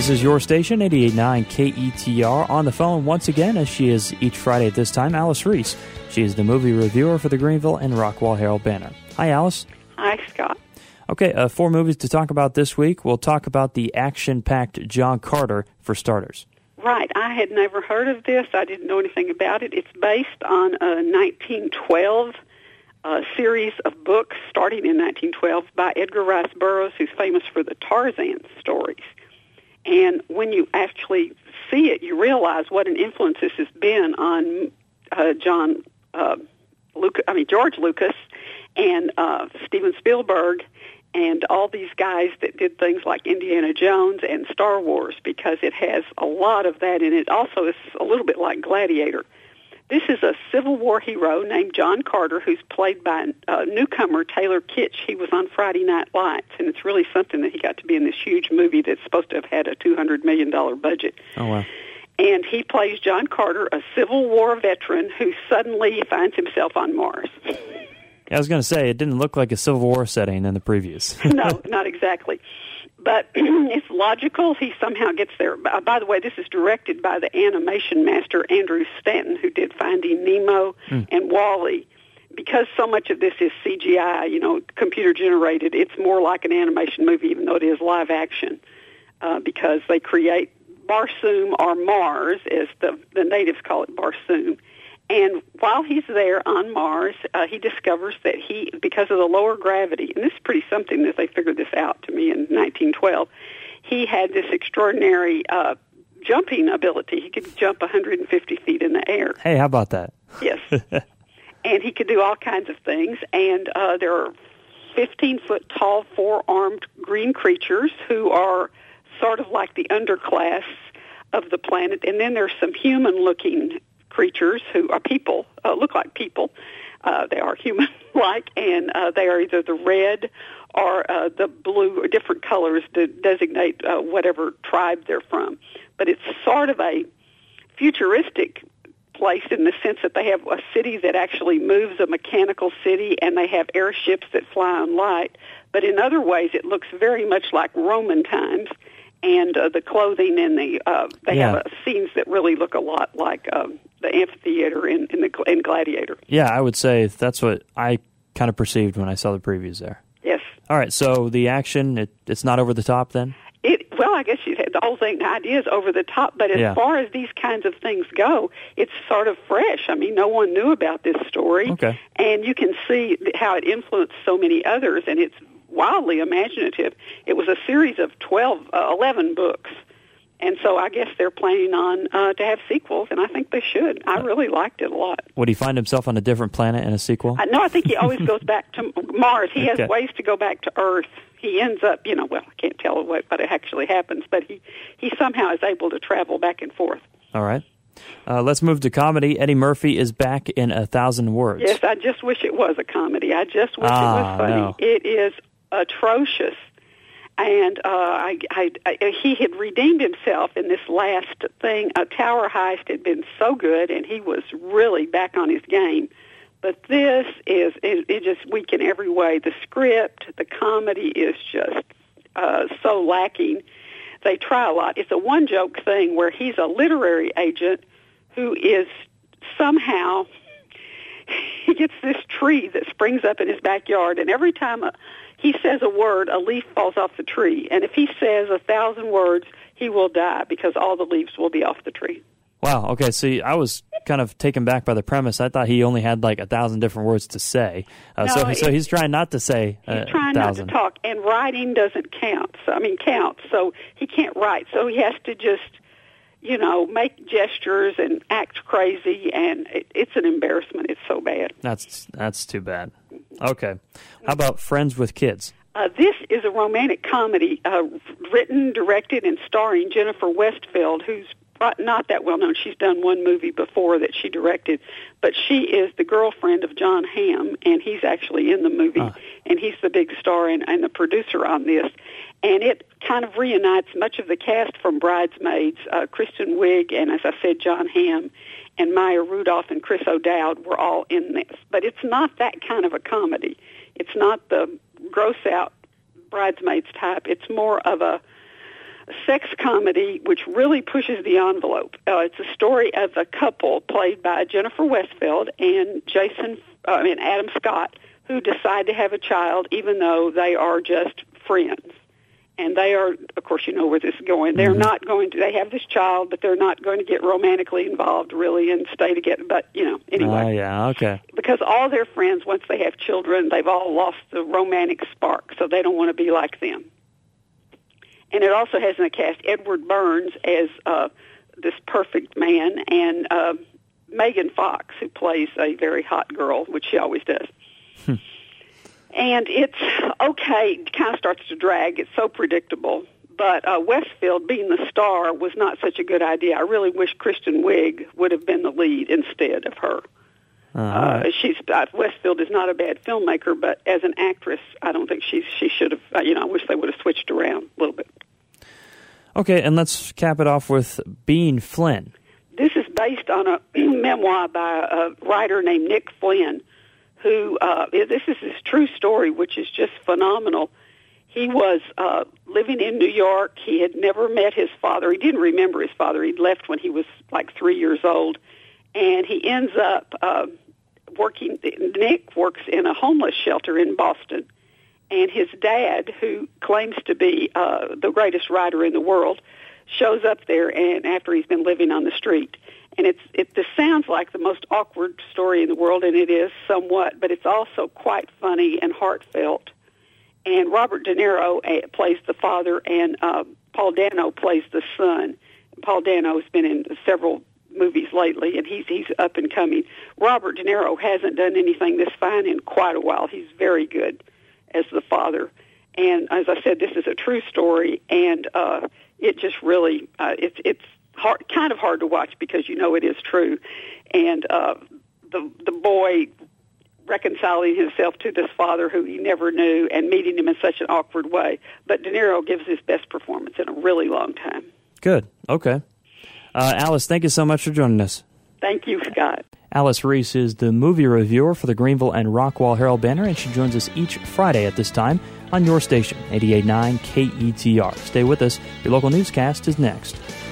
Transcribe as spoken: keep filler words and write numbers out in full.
This is your station, eighty-eight point nine K E T R. On the phone once again, as she is each Friday at this time, Alice Reese. She is the movie reviewer for the Greenville and Rockwall Herald-Banner. Hi, Alice. Hi, Scott. Okay, uh, four movies to talk about this week. We'll talk about the action-packed John Carter, for starters. Right. I had never heard of this. I didn't know anything about it. It's based on a nineteen twelve uh, series of books starting in nineteen twelve by Edgar Rice Burroughs, who's famous for the Tarzan stories. And when you actually see it, you realize what an influence this has been on uh, John, uh, Lucas, I mean George Lucas, and uh, Steven Spielberg, and all these guys that did things like Indiana Jones and Star Wars, because it has a lot of that in it. Also, it's a little bit like Gladiator. This is a Civil War hero named John Carter, who's played by a newcomer, Taylor Kitsch. He was on Friday Night Lights, and it's really something that he got to be in this huge movie that's supposed to have had a two hundred million dollars budget. Oh, wow. And he plays John Carter, a Civil War veteran who suddenly finds himself on Mars. I was going to say, it didn't look like a Civil War setting in the previews. No, not exactly. But it's logical. He somehow gets there. By the way, this is directed by the animation master, Andrew Stanton, who did Finding Nemo mm. and WALL-E. Because so much of this is C G I, you know, computer-generated, it's more like an animation movie, even though it is live action, uh, because they create Barsoom, or Mars, as the, the natives call it, Barsoom. And while he's there on Mars, uh, he discovers that he, because of the lower gravity, and this is pretty something that they figured this out to me in nineteen twelve, he had this extraordinary uh, jumping ability. He could jump one hundred fifty feet in the air. Hey, how about that? Yes. And he could do all kinds of things. And uh, there are fifteen-foot tall, four-armed green creatures who are sort of like the underclass of the planet. And then there's some human-looking creatures who are people, uh, look like people. Uh, they are human-like, and uh, they are either the red or uh, the blue, or different colors to designate uh, whatever tribe they're from. But it's sort of a futuristic place in the sense that they have a city that actually moves, a mechanical city, and they have airships that fly on light. But in other ways, it looks very much like Roman times. And uh, the clothing and the uh, they yeah. have uh, scenes that really look a lot like um, the amphitheater in, in the in Gladiator. Yeah, I would say that's what I kind of perceived when I saw the previews there. Yes. All right, so the action, it, it's not over the top then? It well, I guess you had the whole thing. The idea is over the top, but as yeah. far as these kinds of things go, it's sort of fresh. I mean, no one knew about this story, okay. and you can see how it influenced so many others, and it's wildly imaginative. It was a series of twelve, uh, eleven books, and so I guess they're planning on uh, to have sequels, and I think they should. I really liked it a lot. Would he find himself on a different planet in a sequel? Uh, no, I think he always goes back to Mars. He has okay. ways to go back to Earth. He ends up, you know, well, I can't tell what, what actually happens, but he, he somehow is able to travel back and forth. All right. Uh, let's move to comedy. Eddie Murphy is back in A Thousand Words. Yes, I just wish it was a comedy. I just wish ah, it was funny. No. It is atrocious. And uh, I, I, I, he had redeemed himself in this last thing. A Tower Heist had been so good, and he was really back on his game. But this is it, it just weak in every way. The script, the comedy is just uh, so lacking. They try a lot. It's a one-joke thing where he's a literary agent who is somehow, he gets this tree that springs up in his backyard, and every time a, he says a word, a leaf falls off the tree. And if he says a thousand words, he will die because all the leaves will be off the tree. Wow, okay, see, I was kind of taken back by the premise. I thought he only had like a thousand different words to say. Uh, no, so it, so he's trying not to say a He's trying thousand. not to talk, and writing doesn't count. So, I mean, count. So he can't write. So he has to just, you know, make gestures and act crazy, and it, it's an embarrassment. It's so bad. That's that's too bad. Okay. How about Friends with Kids? Uh, this is a romantic comedy uh, written, directed, and starring Jennifer Westfield, who's not that well known. She's done one movie before that she directed, but she is the girlfriend of John Hamm, and he's actually in the movie, uh. and he's the big star and, and the producer on this. And it kind of reunites much of the cast from Bridesmaids, uh, Kristen Wiig, and as I said, John Hamm, and Maya Rudolph and Chris O'Dowd were all in this. But it's not that kind of a comedy. It's not the gross-out Bridesmaids type. It's more of a a sex comedy which really pushes the envelope. Uh, it's a story of a couple played by Jennifer Westfield and Jason, uh, I mean Adam Scott, who decide to have a child even though they are just friends. And they are, of course, you know where this is going. They're mm-hmm. not going to, they have this child, but they're not going to get romantically involved, really, and stay together. But, you know, anyway. Oh, uh, yeah, okay. Because all their friends, once they have children, they've all lost the romantic spark, so they don't want to be like them. And it also has in the cast Edward Burns as uh, this perfect man, and uh, Megan Fox, who plays a very hot girl, which she always does. Hmm. And it's, okay, it kind of starts to drag. It's so predictable. But uh, Westfield, being the star, was not such a good idea. I really wish Kristen Wiig would have been the lead instead of her. Uh, uh, she's uh, Westfield is not a bad filmmaker, but as an actress, I don't think she's, she should have, uh, you know, I wish they would have switched around a little bit. Okay, and let's cap it off with Bean Flynn. This is based on a memoir by a writer named Nick Flynn, who, uh, this is his true story, which is just phenomenal. He was uh, living in New York. He had never met his father. He didn't remember his father. He'd left when he was like three years old. And he ends up uh, working, Nick works in a homeless shelter in Boston. And his dad, who claims to be uh, the greatest writer in the world, shows up there and after he's been living on the street. And it's it this sounds like the most awkward story in the world, and it is somewhat, but it's also quite funny and heartfelt. And Robert De Niro uh, plays the father, and uh, Paul Dano plays the son. Paul Dano has been in several movies lately, and he's he's up and coming. Robert De Niro hasn't done anything this fine in quite a while. He's very good as the father. And as I said, this is a true story, and uh, it just really uh, it's it's. Hard, kind of hard to watch because you know it is true, and uh, the the boy reconciling himself to this father who he never knew and meeting him in such an awkward way. But De Niro gives his best performance in a really long time. Good. Okay. Uh, Alice, thank you so much for joining us. Thank you, Scott. Alice Reese is the movie reviewer for the Greenville and Rockwall Herald Banner, and she joins us each Friday at this time on your station, eighty-eight point nine K E T R. Stay with us. Your local newscast is next.